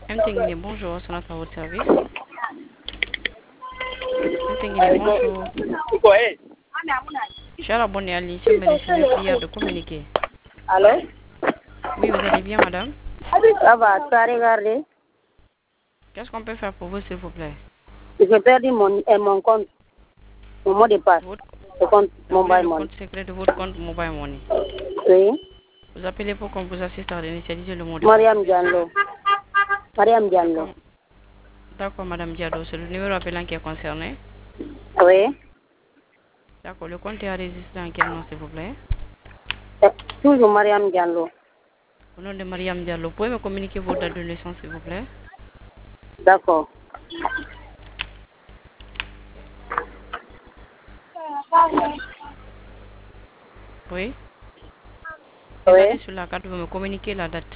Mtengini, bonjour, c'est notre à votre service. Mtengini, bonjour. Cher abonné à l'émission, mais laissez une prière de communiquer. Allô? Oui, vous allez bien, madame? Ça va, tu as regardé? Qu'est-ce qu'on peut faire pour vous, s'il vous plaît? J'ai perdu mon compte, mon mot de passe, Votre, le compte vous voulez mobile le money. compte secret de votre compte Mobile Money. Oui, Vous appelez pour qu'on vous assiste à réinitialiser le mot de passe. Mariam Diallo. Mariam Diallo. D'accord, madame Diado, c'est le numéro appelant qui est concerné. Oui, D'accord, le compte est enregistré en quel nom, s'il vous plaît? toujours Mariam Diallo. Au nom de Mariam Diallo, pouvez me communiquer vos dates de naissance, s'il vous plaît? D'accord. Oui. Oui. Regardez sur la carte, vous me communiquez la date.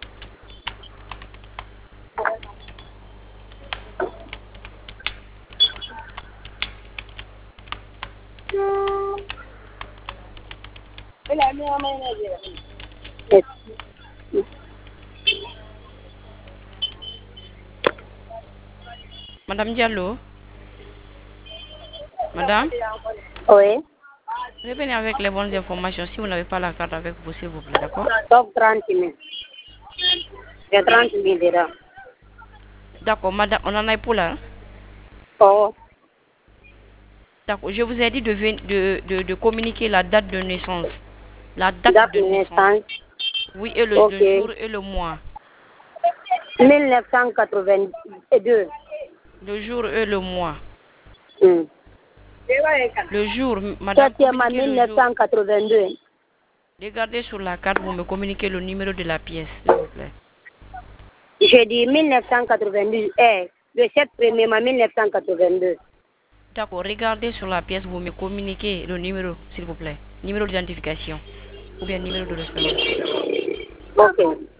Madame Diallo? Madame? Oui. Revenez avec les bonnes informations si vous n'avez pas la carte avec vous, s'il vous plaît, d'accord? Top 30 000. J'ai 30 000 dedans. D'accord, madame, on en a pour là. Oh, D'accord, je vous ai dit de communiquer la date de naissance. La date date de de naissance. naissance. Oui, et le Ok. jour et le mois. 1982. Le jour et le mois. Hmm. Le jour, madame, Septembre communiquez le jour. 1982. Regardez sur la carte, vous me communiquez le numéro de la pièce, s'il vous plaît. J'ai dit 1982. Le 7 premier mai 1982. D'accord, regardez sur la pièce, vous me communiquez le numéro, s'il vous plaît. Numéro d'identification. Ou bien numéro de référence. Ok.